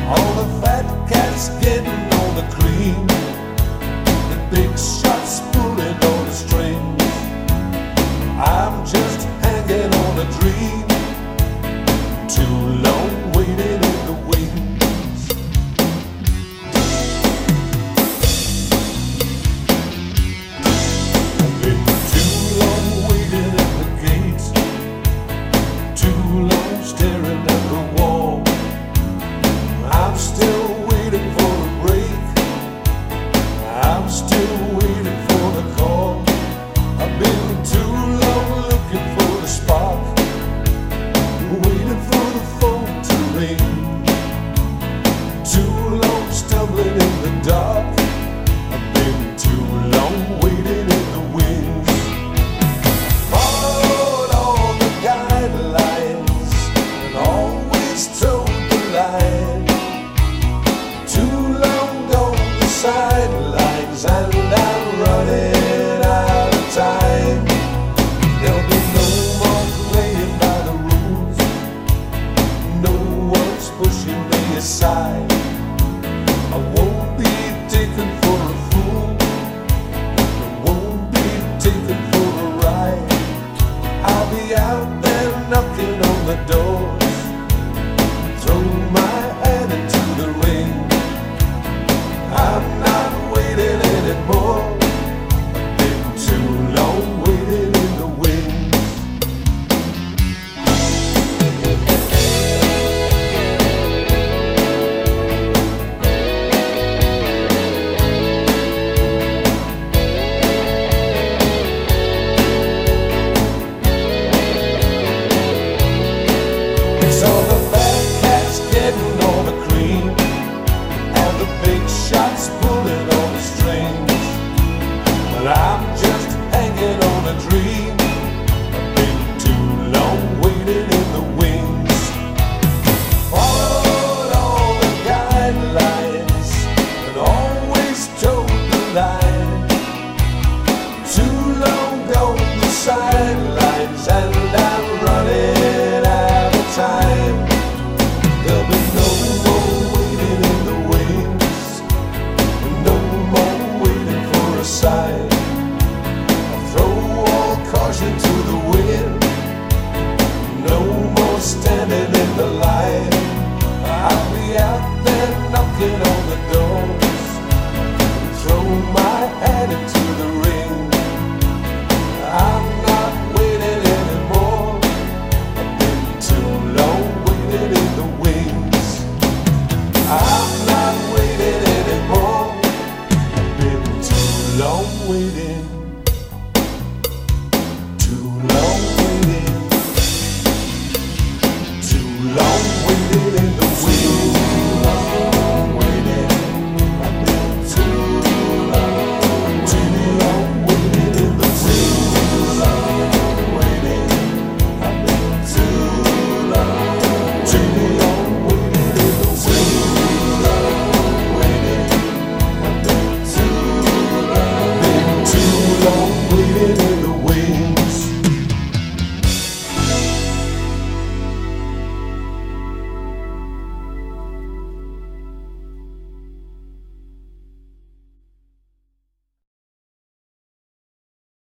All the fat cats getting all the cream, the big shots pulling all the strings. I'm just hanging on a dream, too long waiting in the wings. I've been too long waiting at the gates, too long staring at the wall. I'm still waiting for a break, I'm still waiting for the call. I've been too long looking for the spark, waiting for the phone to ring. Too long stumbling in the dark, I've been too long waiting in the wings. Followed all the guidelines and always told the line. Too long on the sidelines and I'm running out of time. There'll be no more playing by the rules, no one's pushing me aside. I won't be taken for a fool, I won't be taken for a ride. I'll be out there knocking on the doors, throw my hand into the ring. I'm not waiting anymore, I've been too long waiting in the wings. It's all the fat cats getting all the cream, all the big shots pulling on the strings. But I'm just hanging on a dream, I've been too long waiting in the wings. Followed all the guidelines and always told the line. Too long on the sidelines and I'm running out of time. There'll be no more waiting in the wings, no more waiting for a sign. I'll throw all caution to